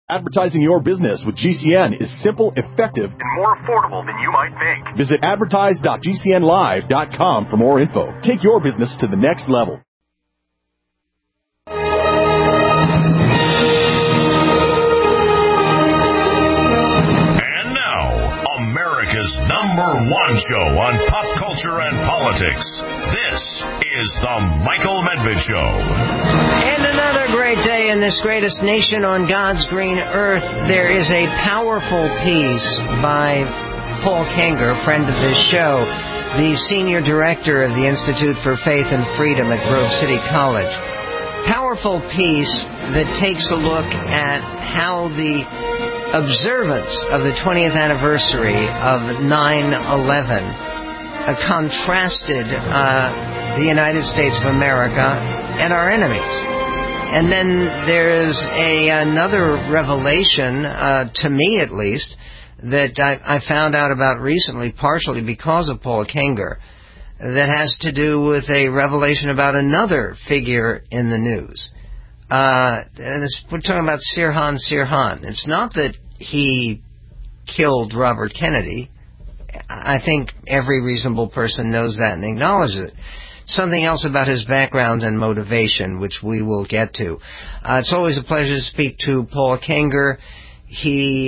Advertising your business with GCN is simple, effective, and more affordable than you might think. Visit advertise.gcnlive.com for more info. Take your business to the next level. And now, America's #1 show on pop culture and politics. This is The Michael Medved Show. And another great day in this greatest nation on God's green earth. There is a powerful piece by Paul Kenger, friend of this show, the senior director of the Institute for Faith and Freedom at Grove City College. Powerful piece that takes a look at how the observance of the 20th anniversary of 9/11 contrasted the United States of America and our enemies. And then there's another revelation, to me at least, that I found out about recently, partially because of Paul Kenger, that has to do with a revelation about another figure in the news. We're talking about Sirhan Sirhan. It's not that he killed Robert Kennedy. I think every reasonable person knows that and acknowledges it. Something else about his background and motivation, which we will get to. It's always a pleasure to speak to Paul Kenger. He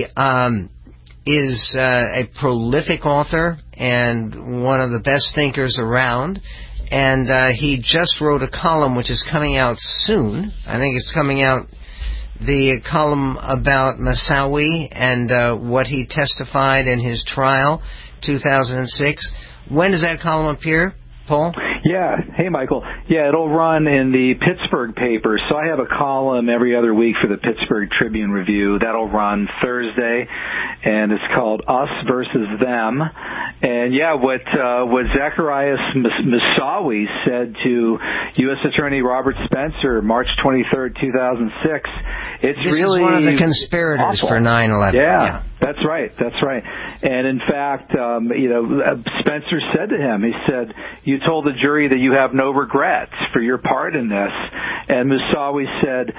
is a prolific author and one of the best thinkers around. And he just wrote a column which is coming out soon. I think it's coming out, the column about Moussaoui and what he testified in his trial, 2006. When does that column appear, Paul? Yeah. Hey, Michael. Yeah, it'll run in the Pittsburgh paper. So I have a column every other week for the Pittsburgh Tribune Review. That'll run Thursday, and it's called Us Versus Them. And yeah, what Zacarias Moussaoui said to U.S. Attorney Robert Spencer, March 23rd, 2006, it's this really is one of the conspirators awful. For 9/11. Yeah. That's right. And in fact, Spencer said to him, he said, "You told the jury that you have no regrets for your part in this." And Moussaoui said,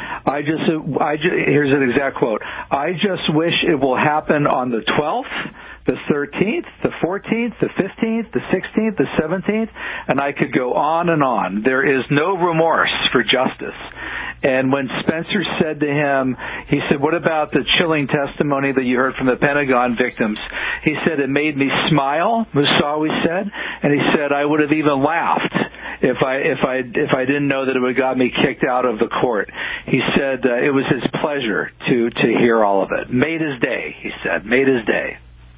here's an exact quote, "I just wish it will happen on the 12th, the 13th, the 14th, the 15th, the 16th, the 17th, and I could go on and on. There is no remorse for justice." And when Spencer said to him, he said, "What about the chilling testimony that you heard from the Pentagon victims?" He said, "It made me smile," Moussaoui said, and he said, "I would have even laughed if I didn't know that it would have got me kicked out of the court." He said it was his pleasure to hear all of it. Made his day, he said, made his day.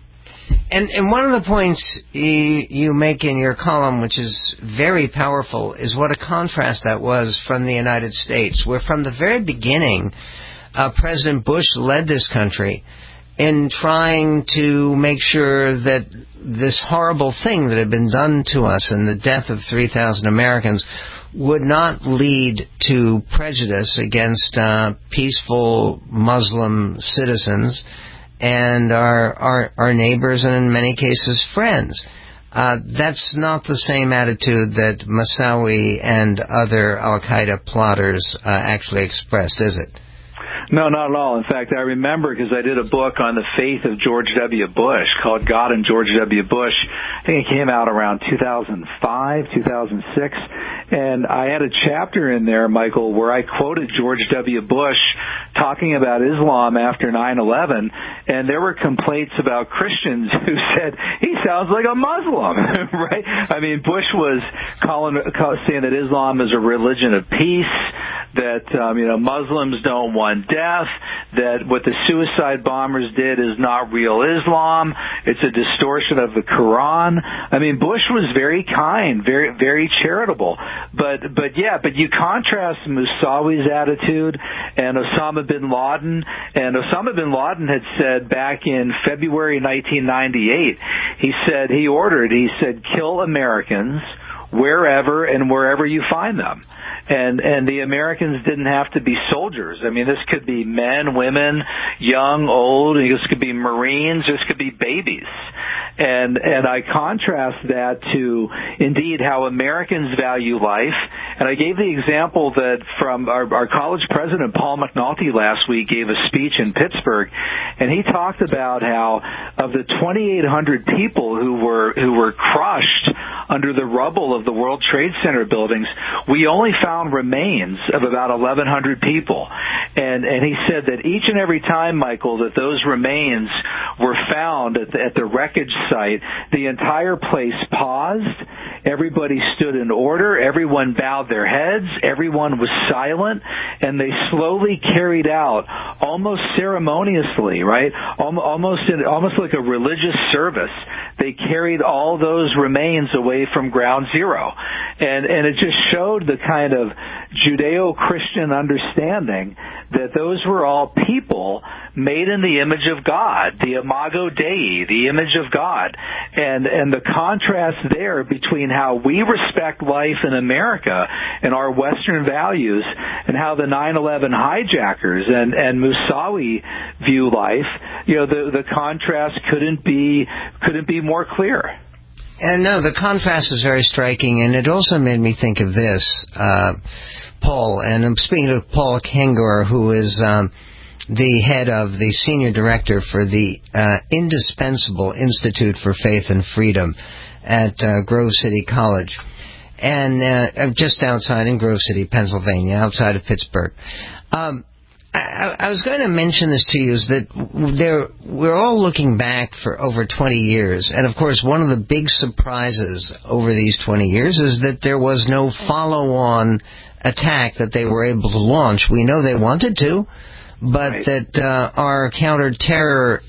And one of the points you make in your column, which is very powerful, is what a contrast that was from the United States, where from the very beginning, President Bush led this country in trying to make sure that this horrible thing that had been done to us and the death of 3,000 Americans would not lead to prejudice against peaceful Muslim citizens and our neighbors, and in many cases friends. That's not the same attitude that Moussaoui and other al-Qaeda plotters actually expressed, is it? No, not at all. In fact, I remember because I did a book on the faith of George W. Bush called God and George W. Bush. I think it came out around 2005, 2006. And I had a chapter in there, Michael, where I quoted George W. Bush talking about Islam after 9/11. And there were complaints about Christians who said, he sounds like a Muslim, right? I mean, Bush was saying that Islam is a religion of peace, that, Muslims don't want death, that what the suicide bombers did is not real Islam, it's a distortion of the Quran. I mean, Bush was very kind, very, very charitable. But you contrast Moussaoui's attitude and Osama bin Laden, and Osama bin Laden had said back in February 1998, he said, kill Americans wherever you find them. And the Americans didn't have to be soldiers. I mean, this could be men, women, young, old. This could be Marines. This could be babies. And I contrast that to, indeed, how Americans value life. And I gave the example that from our college president, Paul McNulty, last week gave a speech in Pittsburgh, and he talked about how of the 2,800 people who were crushed under the rubble of the World Trade Center buildings, we only found remains of about 1,100 people. And he said that each and every time, Michael, that those remains were found at the wreckage site, the entire place paused, everybody stood in order, everyone bowed their heads, everyone was silent, and they slowly carried out, almost ceremoniously, right, almost like a religious service, they carried all those remains away from ground zero. And it just showed the kind of Judeo-Christian understanding that those were all people made in the image of God, the imago Dei, the image of God. And the contrast there between how we respect life in America and our Western values and how the 9/11 hijackers and Moussaoui view life, the contrast couldn't be more clear. And no, the contrast is very striking, and it also made me think of this, Paul, and I'm speaking of Paul Kengor, who is the head of the senior director for the indispensable Institute for Faith and Freedom at Grove City College, and just outside in Grove City, Pennsylvania, outside of Pittsburgh. I was going to mention this to you, is that we're all looking back for over 20 years, and of course one of the big surprises over these 20 years is that there was no follow-on attack that they were able to launch. We know they wanted to, but right. That our counter-terror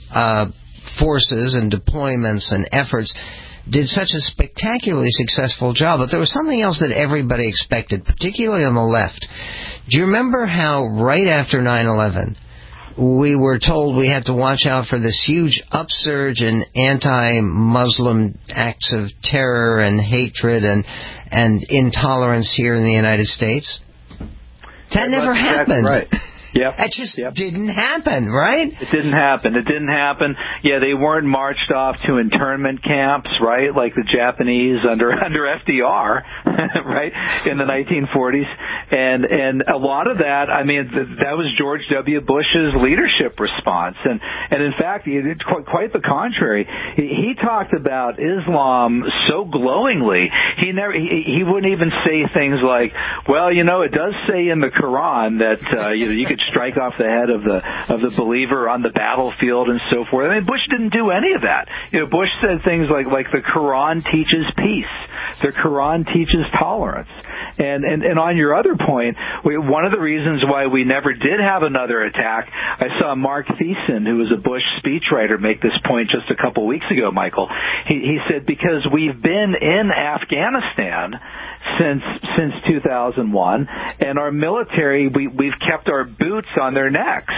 forces and deployments and efforts did such a spectacularly successful job. But there was something else that everybody expected, particularly on the left. Do you remember how right after 9/11 we were told we had to watch out for this huge upsurge in anti-Muslim acts of terror and hatred and intolerance here in the United States? That never happened. Right. Yep. That just didn't happen, right? It didn't happen. Yeah, they weren't marched off to internment camps, right, like the Japanese under FDR, right, in the 1940s. And a lot of that, I mean, that was George W. Bush's leadership response. And in fact, it's quite the contrary. He talked about Islam so glowingly. He wouldn't even say things like, well, it does say in the Quran that you could strike off the head of the believer on the battlefield and so forth. I mean, Bush didn't do any of that. Bush said things like the Quran teaches peace. The Quran teaches tolerance. And on your other point, one of the reasons why we never did have another attack, I saw Mark Thiessen, who was a Bush speechwriter, make this point just a couple weeks ago, Michael. He said, because we've been in Afghanistan since 2001, and our military, we've kept our boots on their necks.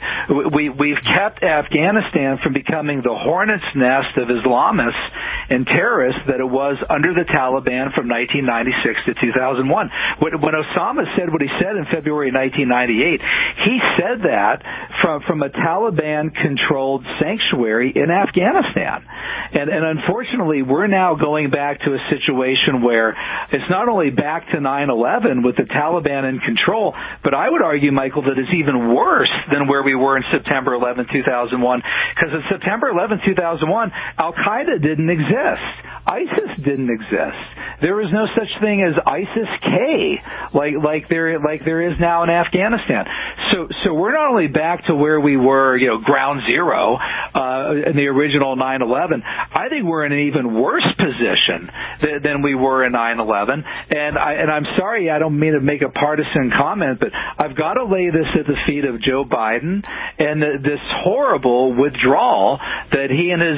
We've kept Afghanistan from becoming the hornet's nest of Islamists and terrorists that it was under the Taliban from 1996 to 2001. When Osama said what he said in February 1998, he said that from a Taliban-controlled sanctuary in Afghanistan. And unfortunately, we're now going back to a situation where it's not only back to 9/11 with the Taliban in control, but I would argue, Michael, that it's even worse than where we were in September 11, 2001, because in September 11, 2001, Al-Qaeda didn't exist. ISIS didn't exist. There was no such thing as ISIS-K like there is now in Afghanistan. So we're not only back to where we were, ground zero in the original 9/11. I think we're in an even worse position than we were in 9/11. And I'm sorry, I don't mean to make a partisan comment, but I've got to lay this at the feet of Joe Biden and this horrible withdrawal that he and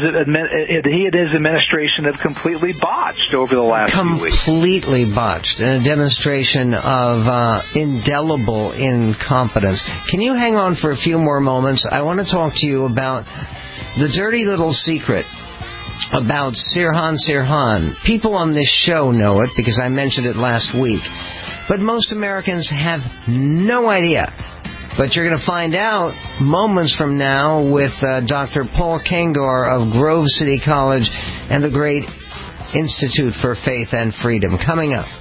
his administration have completely botched over the last few weeks. Completely botched, and a demonstration of indelible incompetence. Can you hang on for a few more moments? I want to talk to you about the dirty little secret about Sirhan. People on this show know it because I mentioned it last week, but most Americans have no idea. But you're going to find out moments from now with Dr. Paul Kengor of Grove City College and the great Institute for Faith and Freedom. Coming up.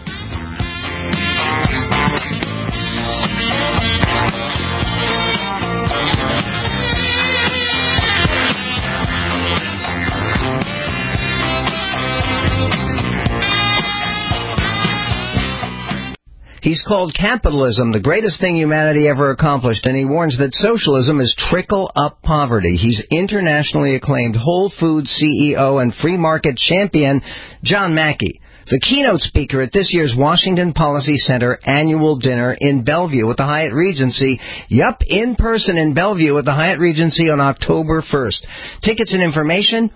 He's called capitalism the greatest thing humanity ever accomplished, and he warns that socialism is trickle-up poverty. He's internationally acclaimed Whole Foods CEO and free market champion John Mackey, the keynote speaker at this year's Washington Policy Center annual dinner in Bellevue at the Hyatt Regency. Yup, in person in Bellevue at the Hyatt Regency on October 1st. Tickets and information,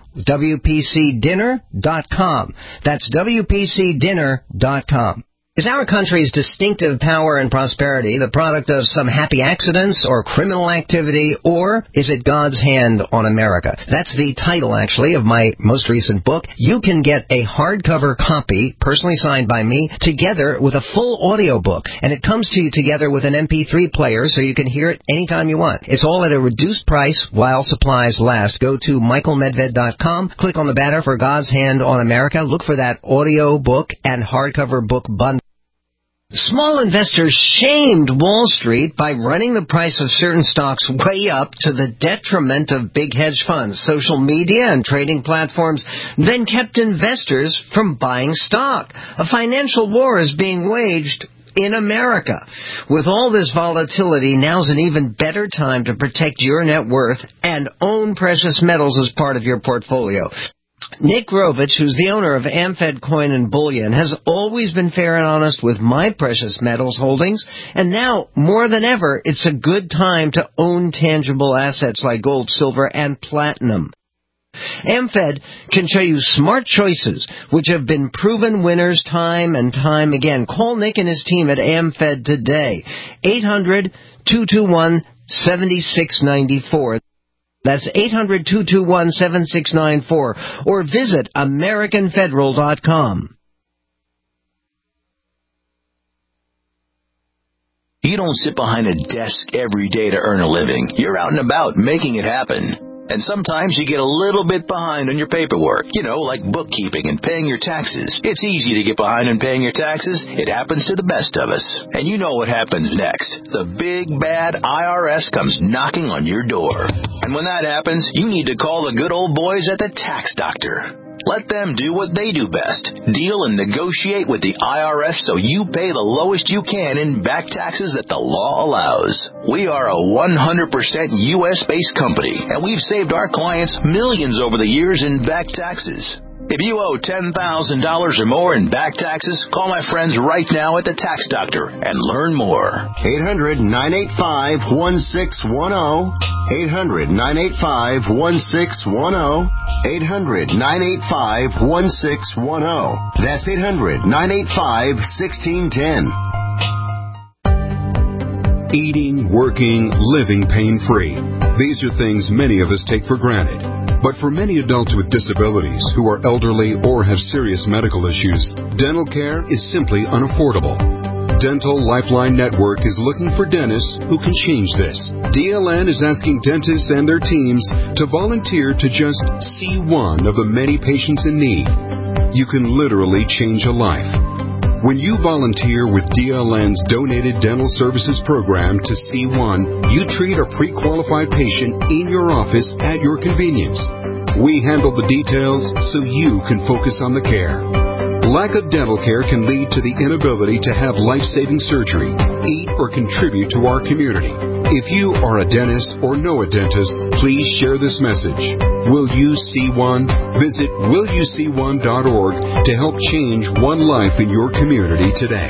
WPCDinner.com. That's WPCDinner.com. Is our country's distinctive power and prosperity the product of some happy accidents or criminal activity, or is it God's hand on America? That's the title, actually, of my most recent book. You can get a hardcover copy, personally signed by me, together with a full audio book, and it comes to you together with an MP3 player so you can hear it anytime you want. It's all at a reduced price while supplies last. Go to michaelmedved.com, click on the banner for God's Hand on America, look for that audio book and hardcover book bundle. Small investors shamed Wall Street by running the price of certain stocks way up to the detriment of big hedge funds. Social media and trading platforms then kept investors from buying stock. A financial war is being waged in America. With all this volatility, now's an even better time to protect your net worth and own precious metals as part of your portfolio. Nick Grovich, who's the owner of AmFed Coin and Bullion, has always been fair and honest with my precious metals holdings, and now, more than ever, it's a good time to own tangible assets like gold, silver, and platinum. AmFed can show you smart choices, which have been proven winners time and time again. Call Nick and his team at AmFed today. 800-221-7694. That's 800-221-7694, or visit AmericanFederal.com. You don't sit behind a desk every day to earn a living. You're out and about making it happen. And sometimes you get a little bit behind on your paperwork, like bookkeeping and paying your taxes. It's easy to get behind on paying your taxes. It happens to the best of us. And you know what happens next. The big, bad IRS comes knocking on your door. And when that happens, you need to call the good old boys at the Tax Doctor. Let them do what they do best. Deal and negotiate with the IRS so you pay the lowest you can in back taxes that the law allows. We are a 100% U.S.-based company, and we've saved our clients millions over the years in back taxes. If you owe $10,000 or more in back taxes, call my friends right now at the Tax Doctor and learn more. 800-985-1610. 800-985-1610. 800-985-1610. That's 800-985-1610. Eating, working, living pain-free. These are things many of us take for granted. But for many adults with disabilities who are elderly or have serious medical issues, dental care is simply unaffordable. Dental Lifeline Network is looking for dentists who can change this. DLN is asking dentists and their teams to volunteer to just see one of the many patients in need. You can literally change a life. When you volunteer with DLN's Donated Dental Services Program to C1, you treat a pre-qualified patient in your office at your convenience. We handle the details so you can focus on the care. Lack of dental care can lead to the inability to have life-saving surgery, eat, or contribute to our community. If you are a dentist or know a dentist, please share this message. Will you see one? Visit willyouseeone.org to help change one life in your community today.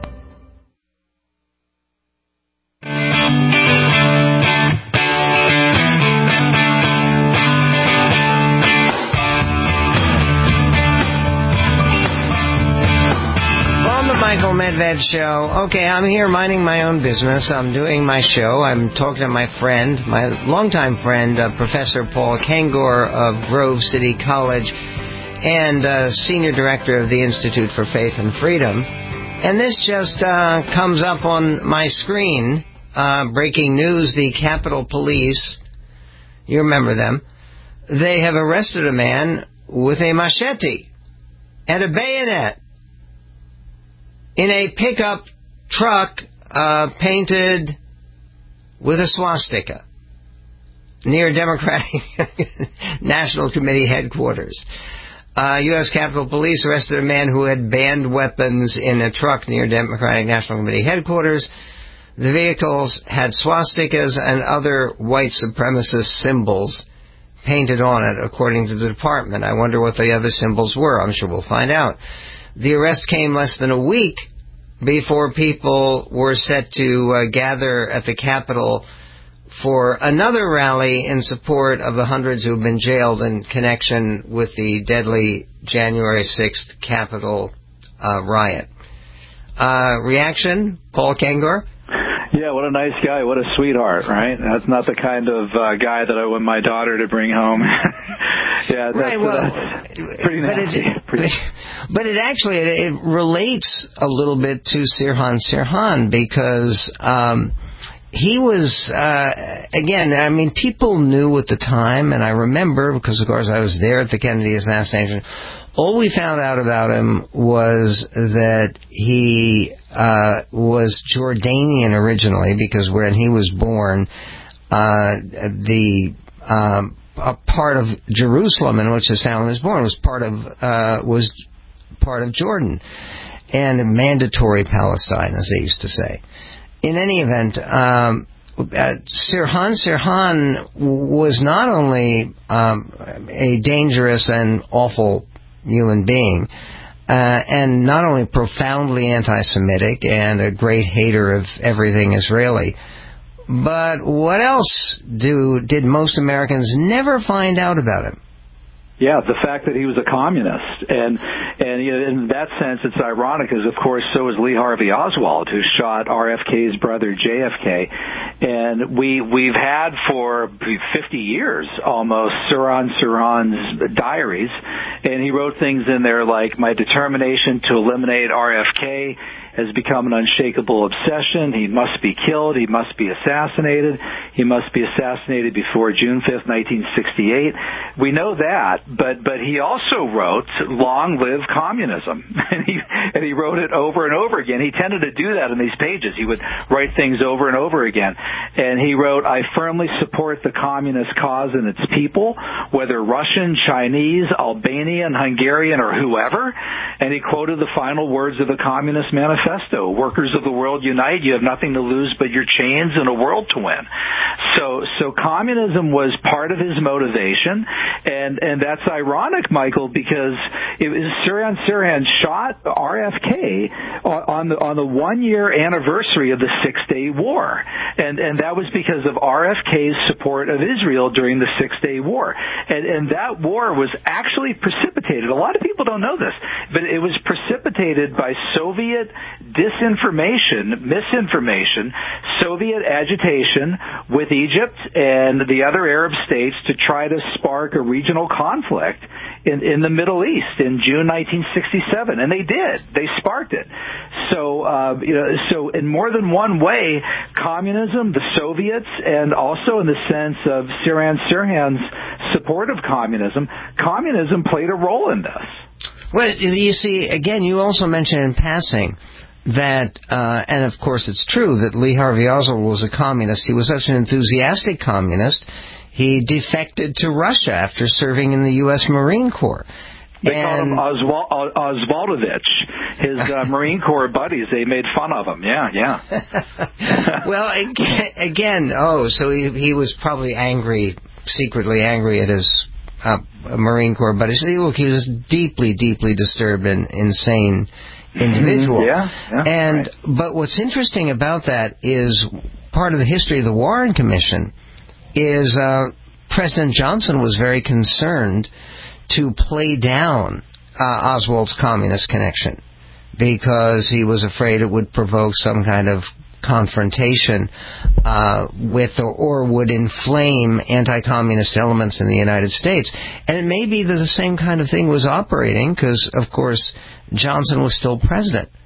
Medved Show. Okay, I'm here minding my own business. I'm doing my show. I'm talking to my friend, my longtime friend, Professor Paul Kengor of Grove City College and Senior Director of the Institute for Faith and Freedom. And this just comes up on my screen. breaking news, the Capitol Police, you remember them, they have arrested a man with a machete and a bayonet in a pickup truck painted with a swastika near Democratic National Committee headquarters. U.S. Capitol Police arrested a man who had banned weapons in a truck near Democratic National Committee headquarters. The vehicles had swastikas and other white supremacist symbols painted on it, according to the department. I wonder what the other symbols were. I'm sure we'll find out. The arrest came less than a week before people were set to gather at the Capitol for another rally in support of the hundreds who have been jailed in connection with the deadly January 6th Capitol riot. Reaction, Paul Kengor? Yeah, what a nice guy. What a sweetheart, right? That's not the kind of guy that I want my daughter to bring home. Yeah, that's pretty nasty. But it actually it relates a little bit to Sirhan Sirhan because he was, again, I mean, people knew at the time, and I remember, because of course I was there at the Kennedy assassination, all we found out about him was that he was Jordanian originally, because when he was born, a part of Jerusalem in which his family was born was part of Jordan, and mandatory Palestine, as they used to say. In any event, Sirhan Sirhan was not only a dangerous and awful human being, and not only profoundly anti-Semitic and a great hater of everything Israeli, but what else did most Americans never find out about him? Yeah, the fact that he was a communist, and you know, in that sense, it's ironic, because of course so was Lee Harvey Oswald, who shot RFK's brother JFK, and we've had for 50 years almost Sirhan Sirhan's diaries, and he wrote things in there like, "My determination to eliminate RFK has become an unshakable obsession. He must be killed. He must be assassinated. He must be assassinated before June 5th, 1968. We know that, but he also wrote, "Long live communism." And he wrote it over and over again. He tended to do that in these pages. He would write things over and over again. And he wrote, "I firmly support the communist cause and its people, whether Russian, Chinese, Albanian, Hungarian, or whoever." And he quoted the final words of the Communist Manifesto. "Workers of the world unite. You have nothing to lose but your chains and a world to win." So communism was part of his motivation, and that's ironic, Michael, because it was Sirhan Sirhan shot RFK on the 1-year anniversary of the 6-Day War, and that was because of RFK's support of Israel during the 6-Day War, and that war was actually precipitated. A lot of people don't know this, but it was precipitated by Soviet disinformation, misinformation, Soviet agitation with Egypt and the other Arab states to try to spark a regional conflict in the Middle East in June 1967, and they did. They sparked it. So, so in more than one way, communism, the Soviets, and also in the sense of Sirhan Sirhan's support of communism played a role in this. Well, you see, again, you also mentioned in passing that, and of course it's true, that Lee Harvey Oswald was a communist. He was such an enthusiastic communist, he defected to Russia after serving in the U.S. Marine Corps. They called him Oswaldovich. His Marine Corps buddies, they made fun of him. Yeah. Well, again, so he was probably secretly angry at his Marine Corps buddies. Look, he was deeply, deeply disturbed and insane individual. Right. But what's interesting about that is part of the history of the Warren Commission is President Johnson was very concerned to play down Oswald's communist connection because he was afraid it would provoke some kind of confrontation with or would inflame anti-communist elements in the United States. And it may be that the same kind of thing was operating because, of course, Johnson was still president.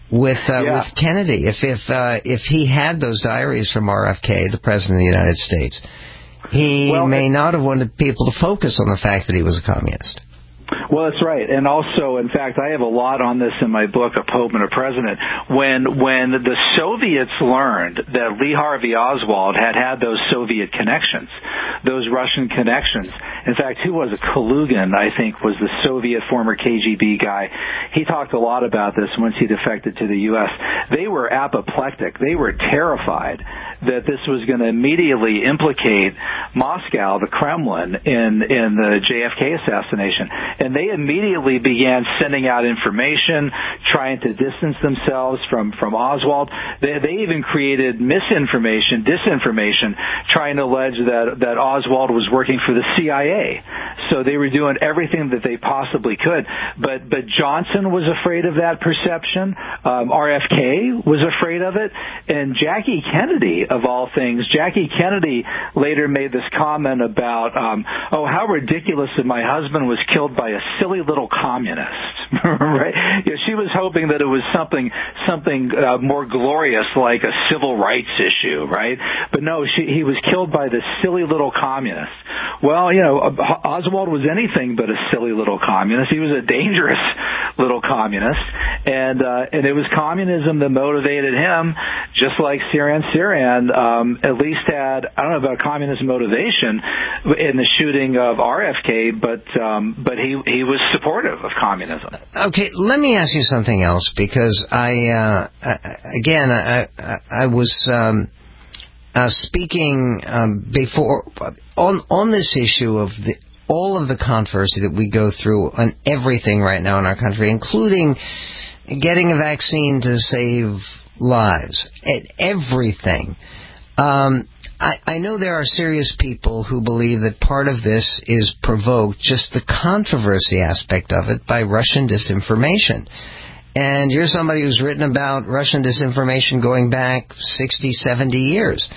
with Kennedy. If he had those diaries from RFK, the President of the United States, he may not have wanted people to focus on the fact that he was a communist. Well, that's right. And also, in fact, I have a lot on this in my book, A Pope and a President. When the Soviets learned that Lee Harvey Oswald had those Soviet connections, those Russian connections, in fact, who was it? Kalugin, I think, was the Soviet former KGB guy. He talked a lot about this once he defected to the U.S. They were apoplectic. They were terrified that this was going to immediately implicate Moscow, the Kremlin, in the JFK assassination. And they immediately began sending out information, trying to distance themselves from Oswald. They even created misinformation, disinformation, trying to allege that Oswald was working for the CIA. So they were doing everything that they possibly could. But Johnson was afraid of that perception. RFK was afraid of it. And Jackie Kennedy, of all things, Jackie Kennedy later made this comment about, how ridiculous that my husband was killed by a silly little communist. Right? She was hoping that it was something more glorious, like a civil rights issue, right? But no, he was killed by this silly little communist. Well, Oswald was anything but a silly little communist. He was a dangerous little communist, and it was communism that motivated him, just like Sirhan at least had, I don't know about communist motivation in the shooting of RFK, but he was supportive of communism. Okay, let me ask you something else, because I was speaking before on this issue of all of the controversy that we go through on everything right now in our country, including getting a vaccine to save lives, everything. I know there are serious people who believe that part of this is provoked, just the controversy aspect of it, by Russian disinformation. And you're somebody who's written about Russian disinformation going back 60, 70 years.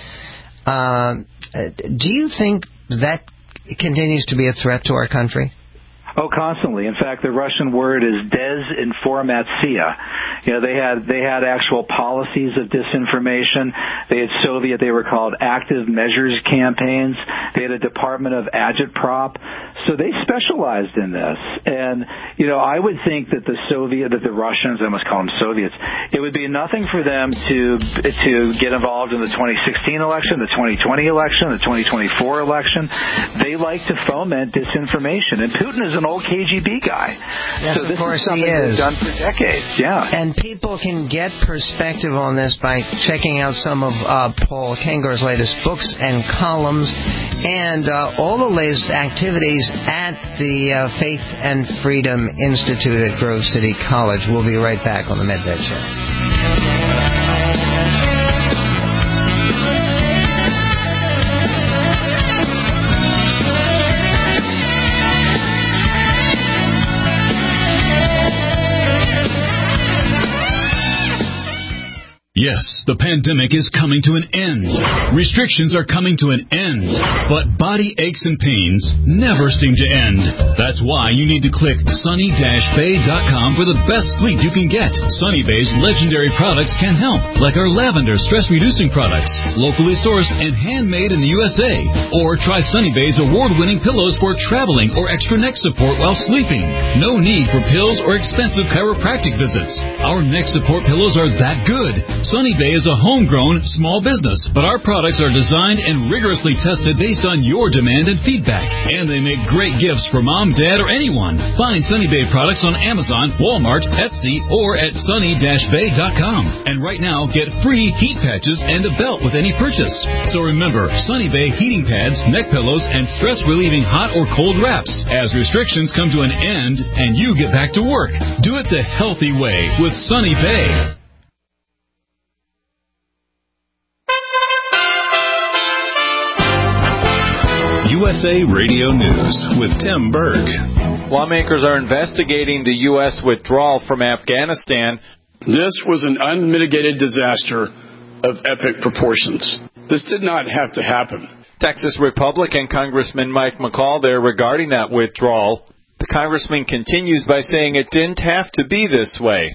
Do you think that continues to be a threat to our country? Oh, constantly. In fact, the Russian word is desinformatsiya. They had actual policies of disinformation. They had they were called active measures campaigns. They had a department of agitprop. So they specialized in this. And, I would think that the Russians, I must call them Soviets, it would be nothing for them to get involved in the 2016 election, the 2020 election, the 2024 election. They like to foment disinformation. And Putin is an old KGB guy. Yes, so this of course is something he is. They've done for decades. Yeah. And people can get perspective on this by checking out some of Paul Kenger's latest books and columns, and all the latest activities at the Faith and Freedom Institute at Grove City College. We'll be right back on the Medved Show. Yes, the pandemic is coming to an end. Restrictions are coming to an end. But body aches and pains never seem to end. That's why you need to click sunny-bay.com for the best sleep you can get. Sunny Bay's legendary products can help, like our lavender stress-reducing products, locally sourced and handmade in the USA. Or try Sunny Bay's award-winning pillows for traveling or extra neck support while sleeping. No need for pills or expensive chiropractic visits. Our neck support pillows are that good. Sunny Bay is a homegrown small business, but our products are designed and rigorously tested based on your demand and feedback. And they make great gifts for mom, dad, or anyone. Find Sunny Bay products on Amazon, Walmart, Etsy, or at sunny-bay.com. And right now, get free heat patches and a belt with any purchase. So remember, Sunny Bay heating pads, neck pillows, and stress-relieving hot or cold wraps as restrictions come to an end and you get back to work. Do it the healthy way with Sunny Bay. USA Radio News with Tim Berg. Lawmakers are investigating the U.S. withdrawal from Afghanistan. This was an unmitigated disaster of epic proportions. This did not have to happen. Texas Republican Congressman Mike McCall there regarding that withdrawal. The congressman continues by saying it didn't have to be this way.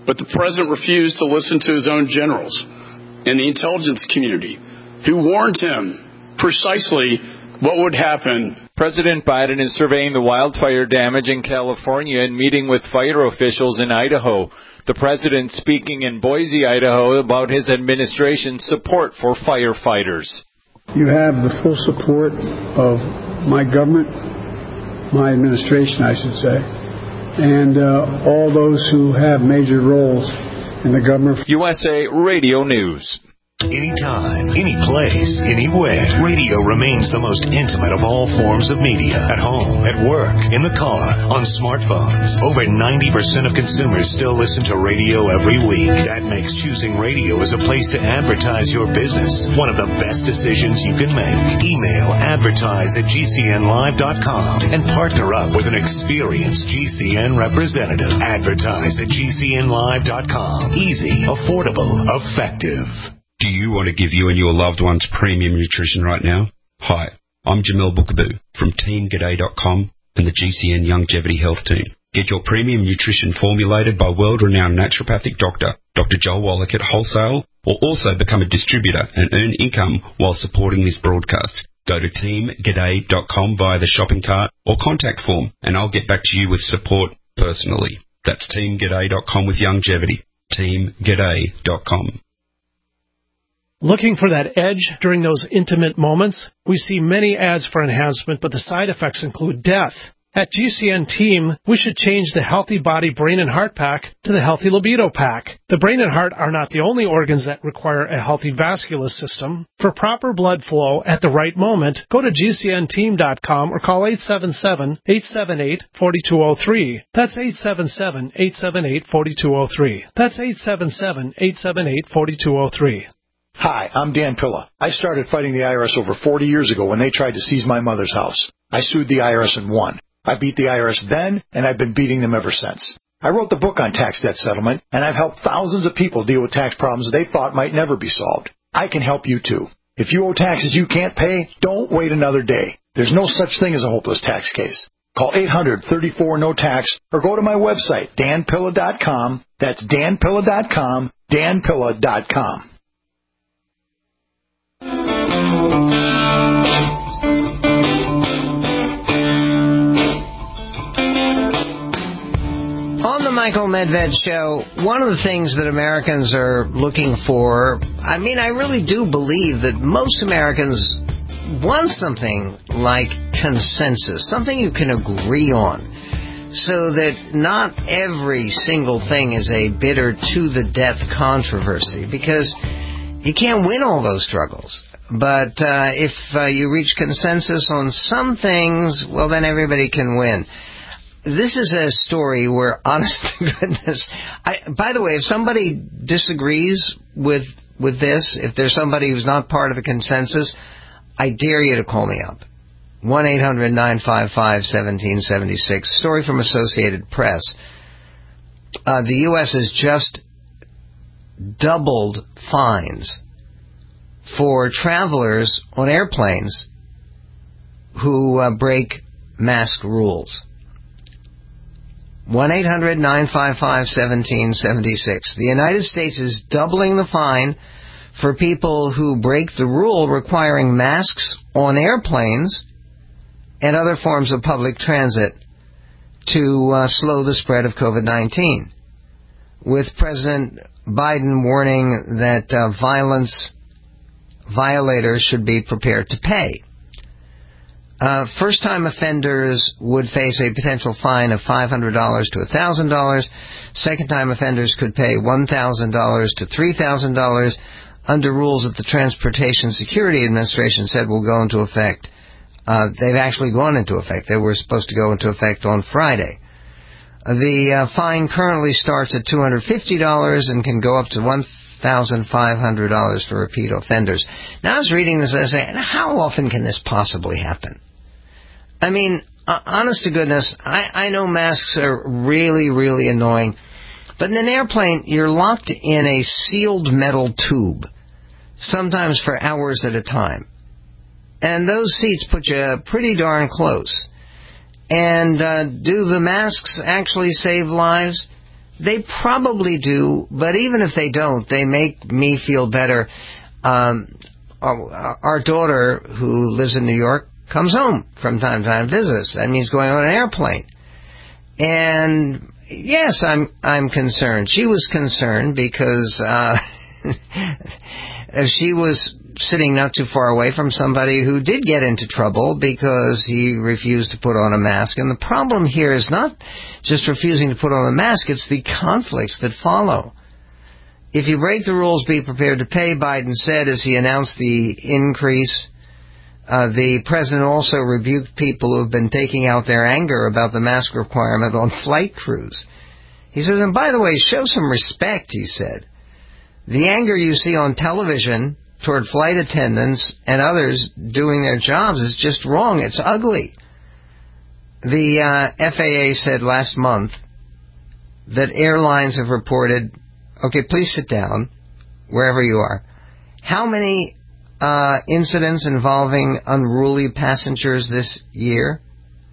But the president refused to listen to his own generals and the intelligence community, who warned him precisely what would happen. President Biden is surveying the wildfire damage in California and meeting with fire officials in Idaho. The president speaking in Boise, Idaho, about his administration's support for firefighters. You have the full support of my government, my administration, I should say, and all those who have major roles in the government. USA Radio News. Anytime, any place, anywhere, radio remains the most intimate of all forms of media. At home, at work, in the car, on smartphones. Over 90% of consumers still listen to radio every week. That makes choosing radio as a place to advertise your business one of the best decisions you can make. Email advertise@gcnlive.com and partner up with an experienced GCN representative. Advertise@gcnlive.com. Easy, affordable, effective. Do you want to give you and your loved ones premium nutrition right now? Hi, I'm Jamil Bookaboo from TeamGaday.com and the GCN Longevity Health Team. Get your premium nutrition formulated by world-renowned naturopathic doctor, Dr. Joel Wallach at wholesale, or also become a distributor and earn income while supporting this broadcast. Go to TeamGaday.com via the shopping cart or contact form, and I'll get back to you with support personally. That's TeamGaday.com with longevity. TeamGaday.com. Looking for that edge during those intimate moments? We see many ads for enhancement, but the side effects include death. At GCN Team, we should change the Healthy Body, Brain, and Heart Pack to the Healthy Libido Pack. The brain and heart are not the only organs that require a healthy vascular system. For proper blood flow at the right moment, go to GCNteam.com or call 877-878-4203. That's 877-878-4203. That's 877-878-4203. Hi, I'm Dan Pilla. I started fighting the IRS over 40 years ago when they tried to seize my mother's house. I sued the IRS and won. I beat the IRS then, and I've been beating them ever since. I wrote the book on tax debt settlement, and I've helped thousands of people deal with tax problems they thought might never be solved. I can help you too. If you owe taxes you can't pay, don't wait another day. There's no such thing as a hopeless tax case. Call 800-34-NO-TAX or go to my website, danpilla.com. That's danpilla.com, danpilla.com. On the Michael Medved Show, one of the things that Americans are looking for, I really do believe that most Americans want something like consensus, something you can agree on, so that not every single thing is a bitter to the death controversy, because you can't win all those struggles. But if you reach consensus on some things, well, then everybody can win. This is a story where, honest to goodness, by the way, if somebody disagrees with this, if there's somebody who's not part of a consensus, I dare you to call me up. 1-800-955-1776. Story from Associated Press. The U.S. has just doubled fines for travelers on airplanes who break mask rules. 1-800-955-1776. The United States is doubling the fine for people who break the rule requiring masks on airplanes and other forms of public transit to slow the spread of COVID-19. With President Biden warning that violence violators should be prepared to pay. First-time offenders would face a potential fine of $500 to $1,000. Second-time offenders could pay $1,000 to $3,000 under rules that the Transportation Security Administration said will go into effect. They've actually gone into effect. They were supposed to go into effect on Friday. The fine currently starts at $250 and can go up to $1,500 for repeat offenders. Now, I was reading this and I say, how often can this possibly happen? Honest to goodness, I know masks are really, really annoying, but in an airplane, you're locked in a sealed metal tube, sometimes for hours at a time. And those seats put you pretty darn close. And do the masks actually save lives? They probably do, but even if they don't, they make me feel better. Our daughter, who lives in New York, comes home from time to time to visit us. That means going on an airplane. And yes, I'm concerned. She was concerned because she was sitting not too far away from somebody who did get into trouble because he refused to put on a mask. And the problem here is not just refusing to put on a mask, it's the conflicts that follow. If you break the rules, be prepared to pay, Biden said as he announced the increase. The president also rebuked people who have been taking out their anger about the mask requirement on flight crews. He says, and by the way, show some respect, he said. The anger you see on television toward flight attendants and others doing their jobs is just wrong. It's ugly. The FAA said last month that airlines have reported, okay, please sit down, wherever you are, how many incidents involving unruly passengers this year?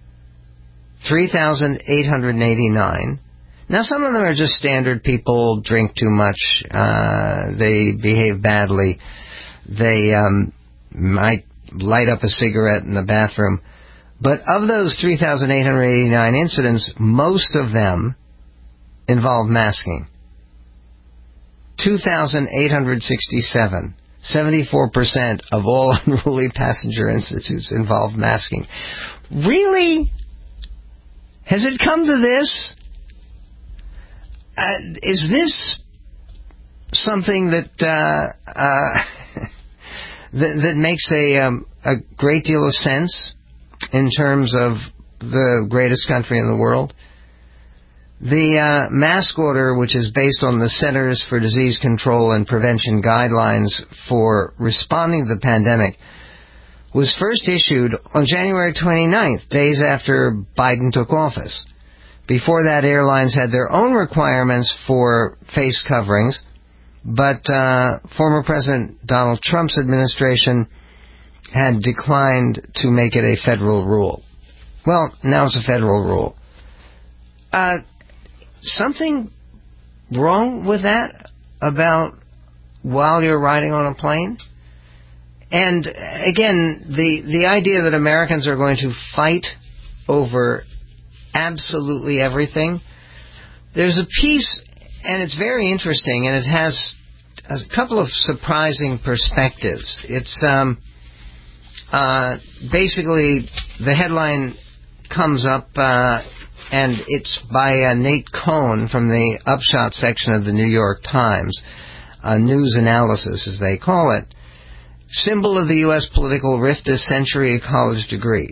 3,889. Now, some of them are just standard people, drink too much, they behave badly, they might light up a cigarette in the bathroom. But of those 3,889 incidents, most of them involve masking. 2,867. 74% of all unruly passenger incidents involve masking. Really? Has it come to this? Is this something that that makes a great deal of sense in terms of the greatest country in the world? The mask order, which is based on the Centers for Disease Control and Prevention guidelines for responding to the pandemic, was first issued on January 29th, days after Biden took office. Before that, airlines had their own requirements for face coverings, but former President Donald Trump's administration had declined to make it a federal rule. Well, now it's a federal rule. Something wrong with that about while you're riding on a plane? And again, the idea that Americans are going to fight over absolutely everything. There's a piece, and it's very interesting, and it has a couple of surprising perspectives. It's basically the headline comes up, and it's by Nate Cohn from the Upshot section of the New York Times, news analysis as they call it. Symbol of the U.S. political rift this century, a college degree.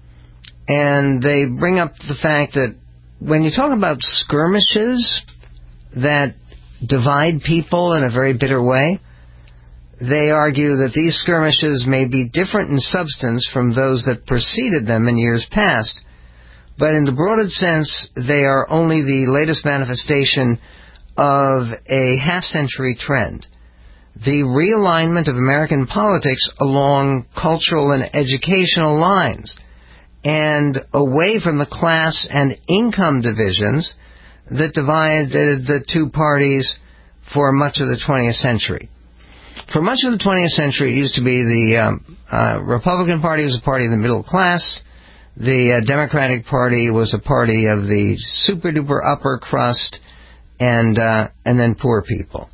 And they bring up the fact that when you talk about skirmishes that divide people in a very bitter way, they argue that these skirmishes may be different in substance from those that preceded them in years past, but in the broadest sense, they are only the latest manifestation of a half-century trend. The realignment of American politics along cultural and educational lines, and away from the class and income divisions that divided the two parties for much of the 20th century. For much of the 20th century, it used to be the Republican Party was a party of the middle class. The Democratic Party was a party of the super-duper upper crust and then poor people.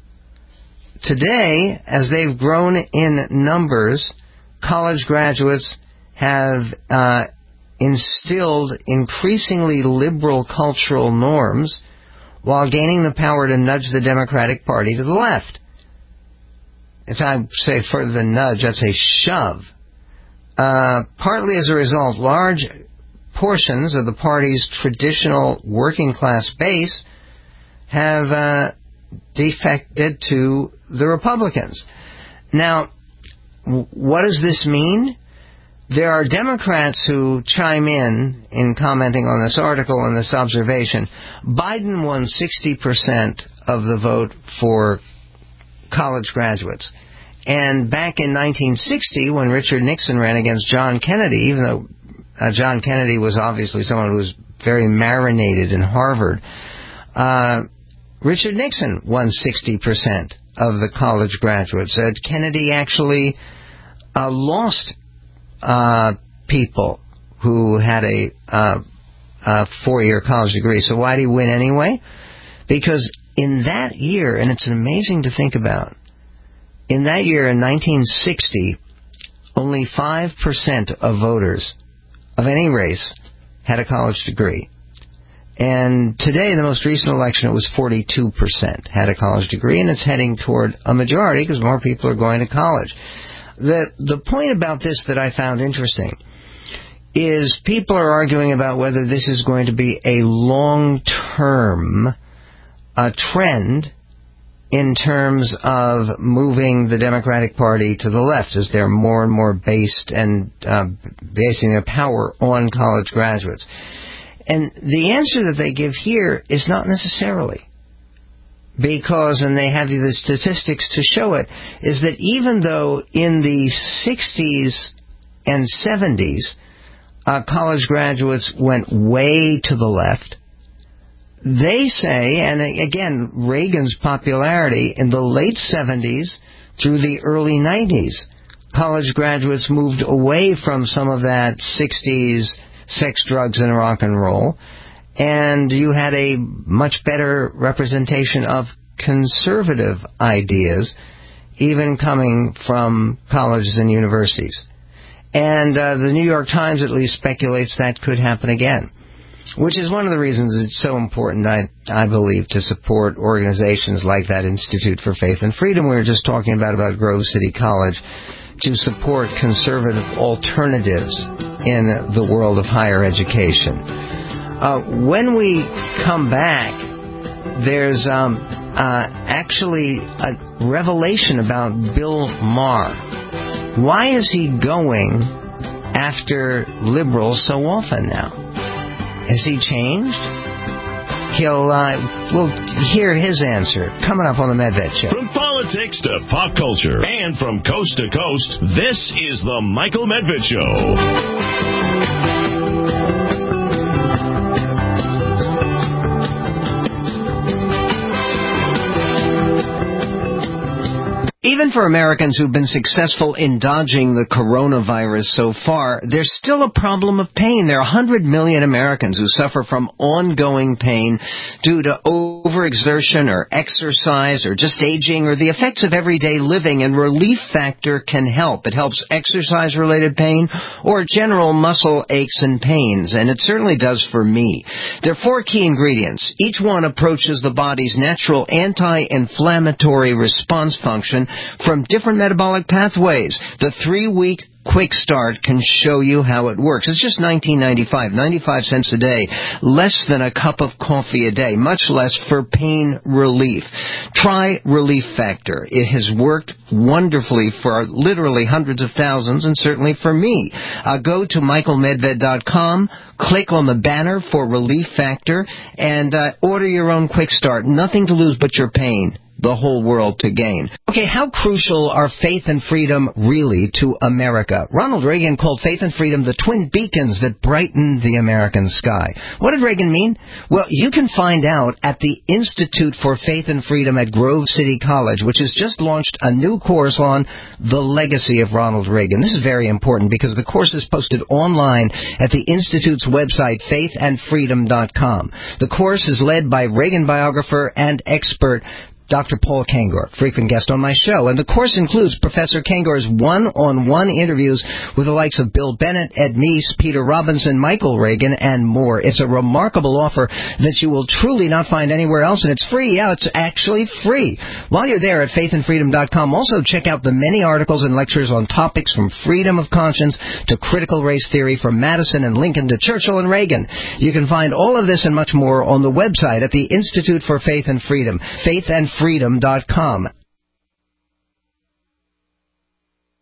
Today, as they've grown in numbers, college graduates have instilled increasingly liberal cultural norms while gaining the power to nudge the Democratic Party to the left. It's, I'd say, further than nudge, I'd say shove. Partly as a result, large portions of the party's traditional working class base have defected to the Republicans. Now, what does this mean? There are Democrats who chime in commenting on this article and this observation. Biden won 60% of the vote for college graduates. And back in 1960, when Richard Nixon ran against John Kennedy, even though John Kennedy was obviously someone who was very marinated in Harvard, Richard Nixon won 60% of the college graduates. Kennedy actually lost people who had a 4-year college degree. So why did he win anyway? Because in that year, and it's amazing to think about, in that year in 1960, only 5% of voters of any race had a college degree. And today, the most recent election, it was 42% had a college degree, and it's heading toward a majority because more people are going to college. The point about this that I found interesting is people are arguing about whether this is going to be a long-term trend in terms of moving the Democratic Party to the left as they're more and more based and basing their power on college graduates. And the answer that they give here is not necessarily. Because, and they have the statistics to show it, is that even though in the 60s and 70s, college graduates went way to the left, they say, and again, Reagan's popularity in the late 70s through the early 90s, college graduates moved away from some of that 60s sex, drugs, and rock and roll, and you had a much better representation of conservative ideas, even coming from colleges and universities. And the New York Times at least speculates that could happen again, which is one of the reasons it's so important, I believe, to support organizations like that Institute for Faith and Freedom we were just talking about Grove City College, to support conservative alternatives in the world of higher education. When we come back, there's actually a revelation about Bill Maher. Why is he going after liberals so often now? Has he changed? We'll hear his answer coming up on the Medved Show. From politics to pop culture and from coast to coast, this is the Michael Medved Show. Even for Americans who've been successful in dodging the coronavirus so far, there's still a problem of pain. There are 100 million Americans who suffer from ongoing pain due to overexertion or exercise or just aging or the effects of everyday living, and Relief Factor can help. It helps exercise-related pain or general muscle aches and pains, and it certainly does for me. There are 4 key ingredients. Each one approaches the body's natural anti-inflammatory response function from different metabolic pathways. The 3-week Quick Start can show you how it works. It's just $19.95, 95 cents a day, less than a cup of coffee a day, much less for pain relief. Try Relief Factor. It has worked wonderfully for literally hundreds of thousands, and certainly for me. Go to michaelmedved.com, click on the banner for Relief Factor, and order your own Quick Start. Nothing to lose but your pain. The whole world to gain. Okay, how crucial are faith and freedom really to America? Ronald Reagan called faith and freedom the twin beacons that brighten the American sky. What did Reagan mean? Well, you can find out at the Institute for Faith and Freedom at Grove City College, which has just launched a new course on the legacy of Ronald Reagan. This is very important because the course is posted online at the Institute's website, faithandfreedom.com. The course is led by Reagan biographer and expert Dr. Paul Kengor, frequent guest on my show. And the course includes Professor Kengor's one-on-one interviews with the likes of Bill Bennett, Ed Meese, Peter Robinson, Michael Reagan, and more. It's a remarkable offer that you will truly not find anywhere else, and it's free. Yeah, it's actually free. While you're there at faithandfreedom.com, also check out the many articles and lectures on topics from freedom of conscience to critical race theory, from Madison and Lincoln to Churchill and Reagan. You can find all of this and much more on the website at the Institute for Faith and Freedom, faithandfreedom.com.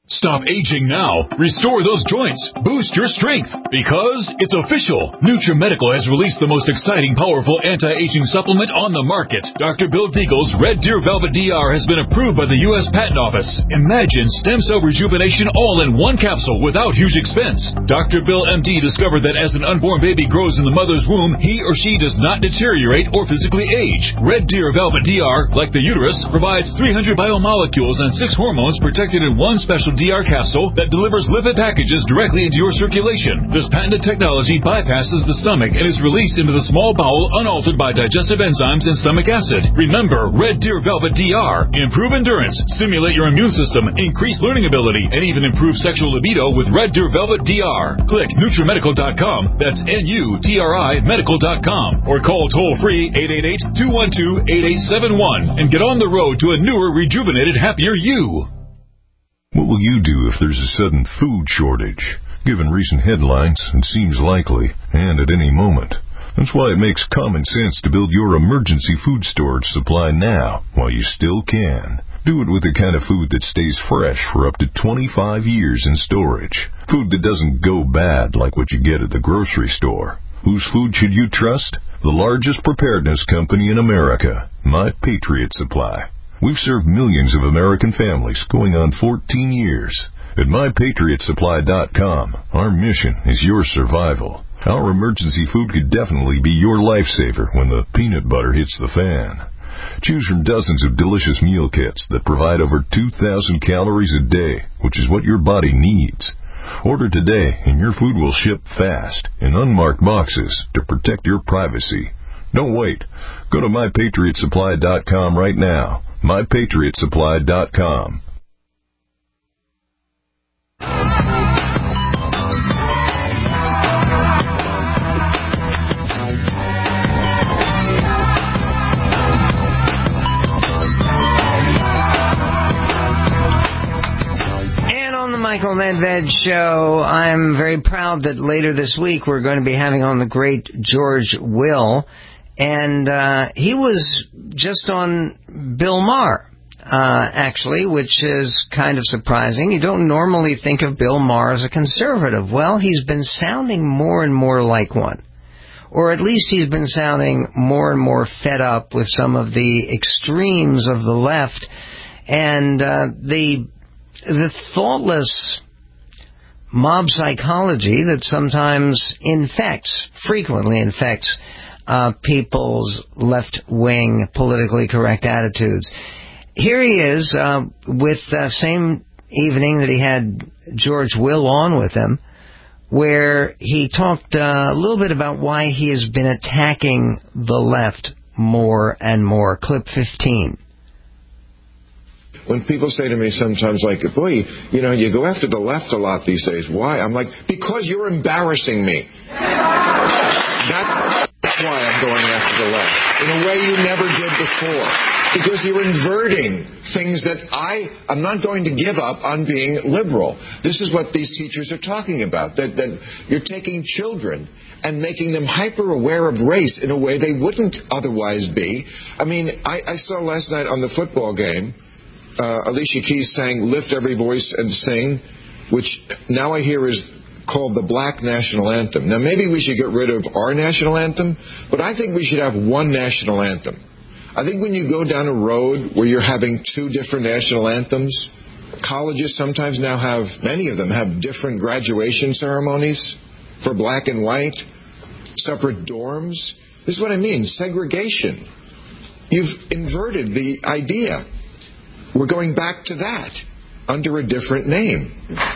Stop aging now. Restore those joints. Boost your strength. Because it's official. NutriMedical has released the most exciting, powerful anti-aging supplement on the market. Dr. Bill Deagle's Red Deer Velvet DR has been approved by the U.S. Patent Office. Imagine stem cell rejuvenation all in one capsule without huge expense. Dr. Bill MD discovered that as an unborn baby grows in the mother's womb, he or she does not deteriorate or physically age. Red Deer Velvet DR, like the uterus, provides 300 biomolecules and 6 hormones protected in one special DR capsule that delivers lipid packages directly into your circulation. This patented technology bypasses the stomach and is released into the small bowel unaltered by digestive enzymes and stomach acid. Remember, Red Deer Velvet DR. Improve endurance, stimulate your immune system, increase learning ability, and even improve sexual libido with Red Deer Velvet DR. Click NutriMedical.com, that's NUTRI Medical.com, or call toll-free 888-212-8871 and get on the road to a newer, rejuvenated, happier you. What will you do if there's a sudden food shortage? Given recent headlines, it seems likely, and at any moment. That's why it makes common sense to build your emergency food storage supply now, while you still can. Do it with the kind of food that stays fresh for up to 25 years in storage. Food that doesn't go bad like what you get at the grocery store. Whose food should you trust? The largest preparedness company in America, My Patriot Supply. We've served millions of American families going on 14 years. At MyPatriotSupply.com, our mission is your survival. Our emergency food could definitely be your lifesaver when the peanut butter hits the fan. Choose from dozens of delicious meal kits that provide over 2,000 calories a day, which is what your body needs. Order today and your food will ship fast in unmarked boxes to protect your privacy. Don't wait. Go to MyPatriotSupply.com right now. MyPatriotSupply.com. And on the Michael Medved Show, I'm very proud that later this week we're going to be having on the great George Will. And he was just on Bill Maher, actually, which is kind of surprising. You don't normally think of Bill Maher as a conservative. Well, he's been sounding more and more like one. Or at least he's been sounding more and more fed up with some of the extremes of the left and the thoughtless mob psychology that sometimes frequently infects people's left-wing, politically correct attitudes. Here he is with the same evening that he had George Will on with him, where he talked a little bit about why he has been attacking the left more and more. Clip 15. When people say to me sometimes, like, boy, you go after the left a lot these days. Why? I'm like, because you're embarrassing me. That's why I'm going after the left, in a way you never did before. Because you're inverting things that I'm not going to give up on being liberal. This is what these teachers are talking about, that you're taking children and making them hyper-aware of race in a way they wouldn't otherwise be. I mean, I saw last night on the football game, Alicia Keys sang "Lift Every Voice and Sing," which now I hear is called the Black National Anthem. Now, maybe we should get rid of our national anthem, but I think we should have one national anthem. I think when you go down a road where you're having two different national anthems, colleges sometimes now many of them have different graduation ceremonies for black and white, separate dorms. This is what I mean, segregation. You've inverted the idea. We're going back to that under a different name.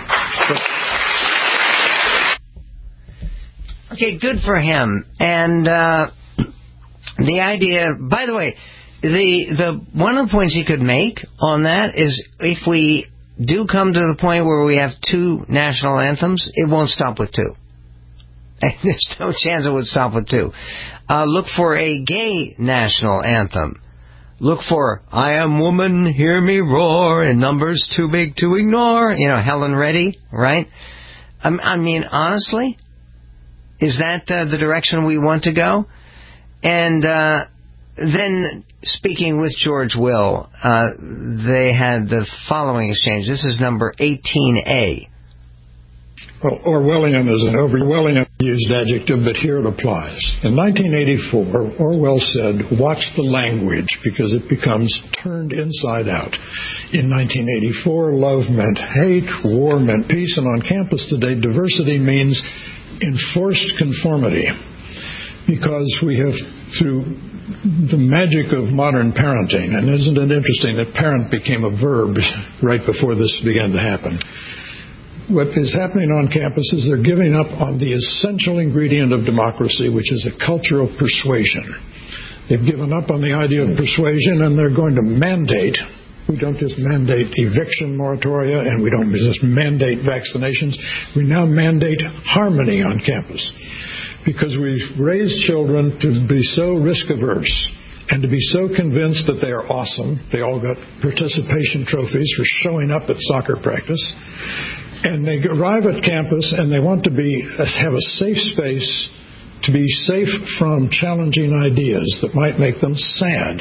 Okay, good for him. And the idea, by the way, the one of the points he could make on that is if we do come to the point where we have two national anthems, it won't stop with two. There's no chance it would stop with two. Look for a gay national anthem. Look for "I Am Woman, Hear Me Roar" in numbers too big to ignore. Helen Reddy, right? I mean, honestly, is that the direction we want to go? And then, speaking with George Will, they had the following exchange. This is number 18A. Well, Orwellian is an Orwellian used adjective, but here it applies. In 1984, Orwell said, watch the language because it becomes turned inside out. In 1984, love meant hate, war meant peace, and on campus today, diversity means enforced conformity. Because we have, through the magic of modern parenting, and isn't it interesting that parent became a verb right before this began to happen? What is happening on campus is they're giving up on the essential ingredient of democracy, which is a culture of persuasion. They've given up on the idea of persuasion, and they're going to mandate. We don't just mandate eviction moratoria, and we don't just mandate vaccinations. We now mandate harmony on campus, because we've raised children to be so risk-averse and to be so convinced that they are awesome. They all got participation trophies for showing up at soccer practice. And they arrive at campus and they want to have a safe space to be safe from challenging ideas that might make them sad.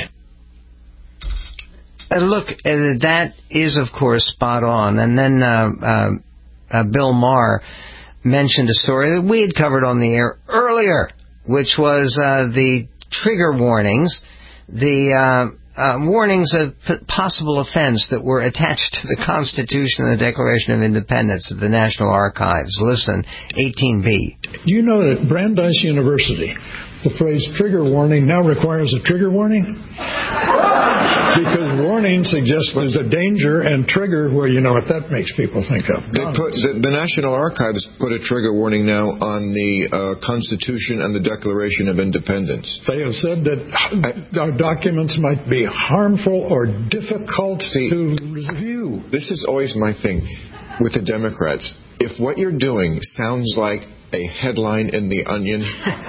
Look, that is, of course, spot on. And then Bill Maher mentioned a story that we had covered on the air earlier, which was the trigger warnings, the warnings of possible offense that were attached to the Constitution and the Declaration of Independence of the National Archives. Listen, 18B. You know that at Brandeis University, the phrase trigger warning now requires a trigger warning? Because warning suggests there's a danger, and trigger, well, you know what that makes people think of. The National Archives put a trigger warning now on the Constitution and the Declaration of Independence. They have said that our documents might be harmful or difficult to review. This is always my thing with the Democrats. If what you're doing sounds like a headline in The Onion...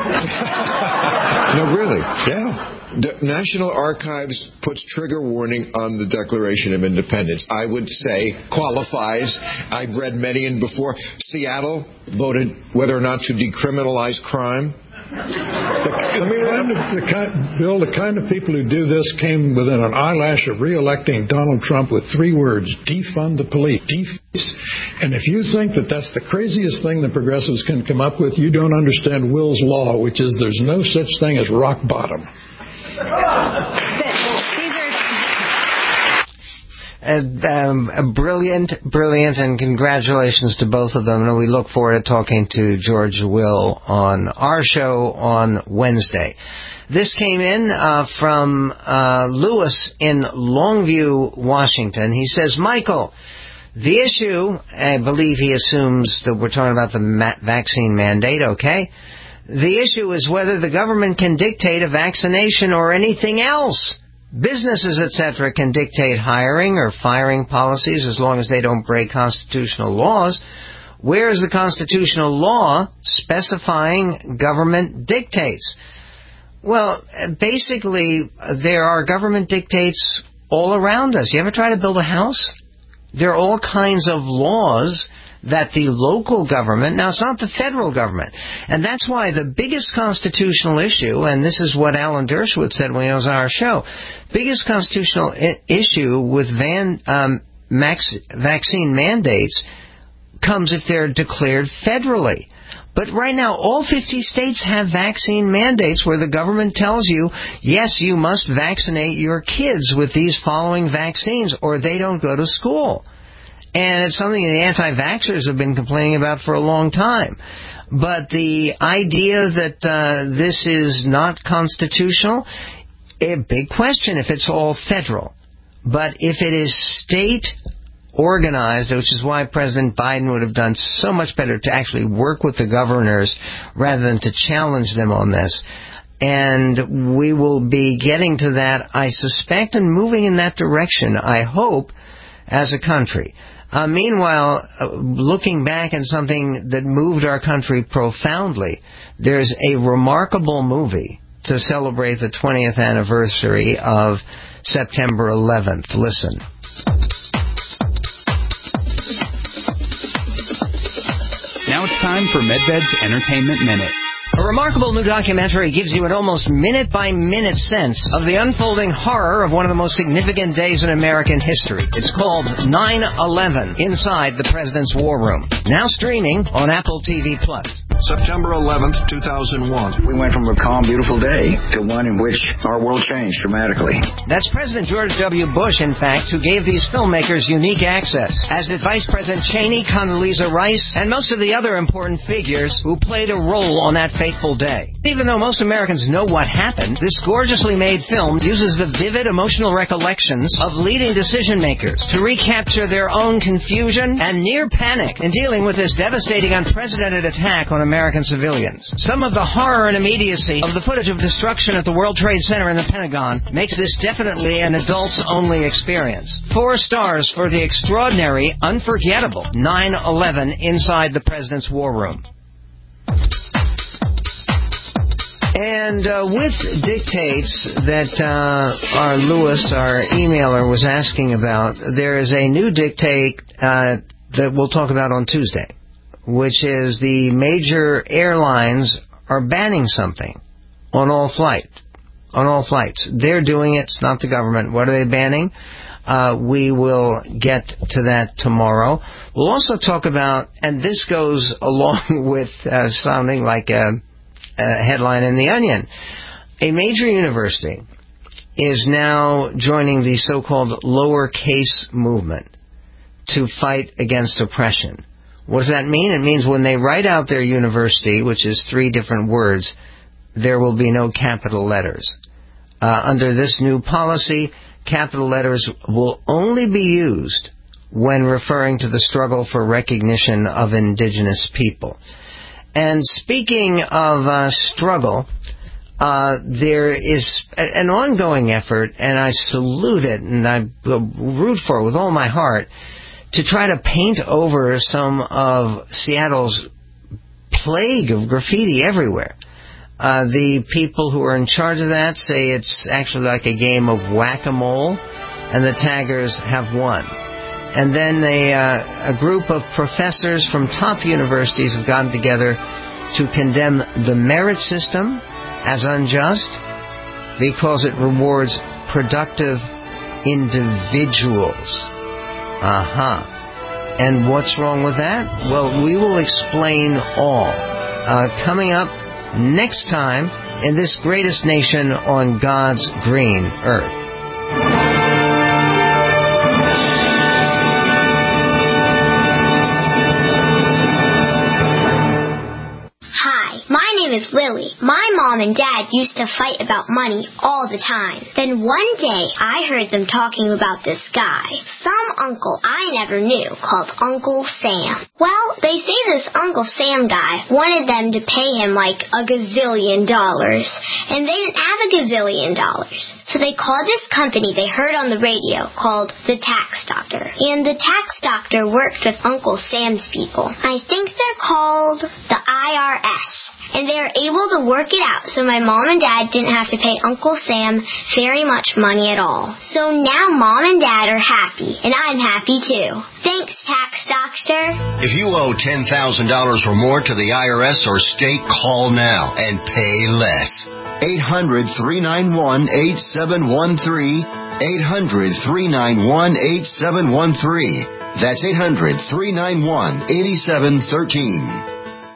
No, really. Yeah. The National Archives puts trigger warning on the Declaration of Independence. I would say qualifies. I've read many in before. Seattle voted whether or not to decriminalize crime. Bill, the kind of people who do this came within an eyelash of re-electing Donald Trump with 3 words: defund the police. And if you think that that's the craziest thing the progressives can come up with, you don't understand Will's law, which is there's no such thing as rock bottom. Brilliant, and congratulations to both of them. And we look forward to talking to George Will on our show on Wednesday. This came in from Lewis in Longview, Washington. He says, Michael, the issue, I believe he assumes that we're talking about the vaccine mandate, okay? The issue is whether the government can dictate a vaccination or anything else. Businesses, etc., can dictate hiring or firing policies as long as they don't break constitutional laws. Where is the constitutional law specifying government dictates? Well, basically, there are government dictates all around us. You ever try to build a house? There are all kinds of laws that the local government, now it's not the federal government, and that's why the biggest constitutional issue, and this is what Alan Dershowitz said when he was on our show, biggest constitutional issue with vaccine mandates comes if they're declared federally. But right now, all 50 states have vaccine mandates where the government tells you, yes, you must vaccinate your kids with these following vaccines or they don't go to school. And it's something the anti-vaxxers have been complaining about for a long time. But the idea that this is not constitutional, a big question if it's all federal. But if it is state organized, which is why President Biden would have done so much better to actually work with the governors rather than to challenge them on this. And we will be getting to that, I suspect, and moving in that direction, I hope, as a country. Meanwhile, looking back at something that moved our country profoundly, there's a remarkable movie to celebrate the 20th anniversary of September 11th. Listen. Now it's time for MedVed's Entertainment Minute. A remarkable new documentary gives you an almost minute-by-minute sense of the unfolding horror of one of the most significant days in American history. It's called 9/11, Inside the President's War Room. Now streaming on Apple TV+. September 11th, 2001. We went from a calm, beautiful day to one in which our world changed dramatically. That's President George W. Bush, in fact, who gave these filmmakers unique access, as did Vice President Cheney, Condoleezza Rice, and most of the other important figures who played a role on that fateful day. Even though most Americans know what happened, this gorgeously made film uses the vivid emotional recollections of leading decision makers to recapture their own confusion and near panic in dealing with this devastating, unprecedented attack on American civilians. Some of the horror and immediacy of the footage of destruction at the World Trade Center and the Pentagon makes this definitely an adults-only experience. 4 stars for the extraordinary, unforgettable 9/11 Inside the President's War Room. And with dictates that our Lewis, our emailer, was asking about, there is a new dictate that we'll talk about on Tuesday, which is the major airlines are banning something on all flights. They're doing it. It's not the government. What are they banning? We will get to that tomorrow. We'll also talk about, and this goes along with sounding like a headline in The Onion, a major university is now joining the so-called lowercase movement to fight against oppression. What does that mean? It means when they write out their university, which is 3 different words, there will be no capital letters. Under this new policy, capital letters will only be used when referring to the struggle for recognition of indigenous people. And speaking of struggle, there is an ongoing effort, and I salute it, and I root for it with all my heart, to try to paint over some of Seattle's plague of graffiti everywhere. The people who are in charge of that say it's actually like a game of whack-a-mole, and the taggers have won. And then a group of professors from top universities have gotten together to condemn the merit system as unjust because it rewards productive individuals. And what's wrong with that? Well, we will explain all. Coming up next time in this greatest nation on God's green earth. Is Lily. My mom and dad used to fight about money all the time. Then one day I heard them talking about this guy, some uncle I never knew, called Uncle Sam. Well, they say this Uncle Sam guy wanted them to pay him like $1 gazillion, and they didn't have $1 gazillion. So they called this company they heard on the radio called the Tax Doctor. And the Tax Doctor worked with Uncle Sam's people. I think they're called the IRS. And they were able to work it out so my mom and dad didn't have to pay Uncle Sam very much money at all. So now mom and dad are happy, and I'm happy too. Thanks, Tax Doctor. If you owe $10,000 or more to the IRS or state, call now and pay less. 800-391-8713. 800-391-8713. That's 800-391-8713.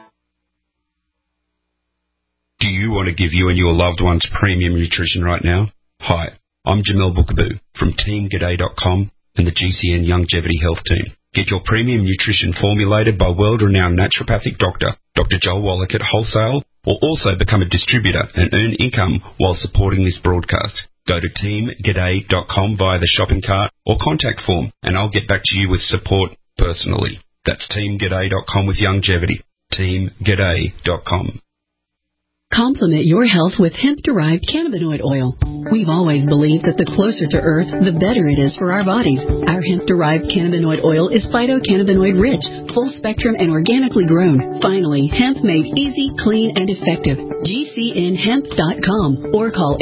Do you want to give you and your loved ones premium nutrition right now? Hi, I'm Jamel Bookaboo from TeamGaday.com and the GCN Longevity Health Team. Get your premium nutrition formulated by world-renowned naturopathic doctor, Dr. Joel Wallach at Wholesale, or also become a distributor and earn income while supporting this broadcast. Go to TeamGaday.com via the shopping cart or contact form, and I'll get back to you with support personally. That's TeamGaday.com with longevity. TeamGaday.com. Complement your health with hemp-derived cannabinoid oil. We've always believed that the closer to Earth, the better it is for our bodies. Our hemp-derived cannabinoid oil is phytocannabinoid-rich, full-spectrum, and organically grown. Finally, hemp made easy, clean, and effective. GCNhemp.com or call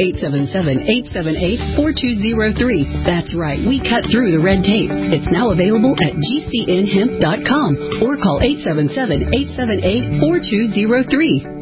877-878-4203. That's right, we cut through the red tape. It's now available at GCNhemp.com or call 877-878-4203.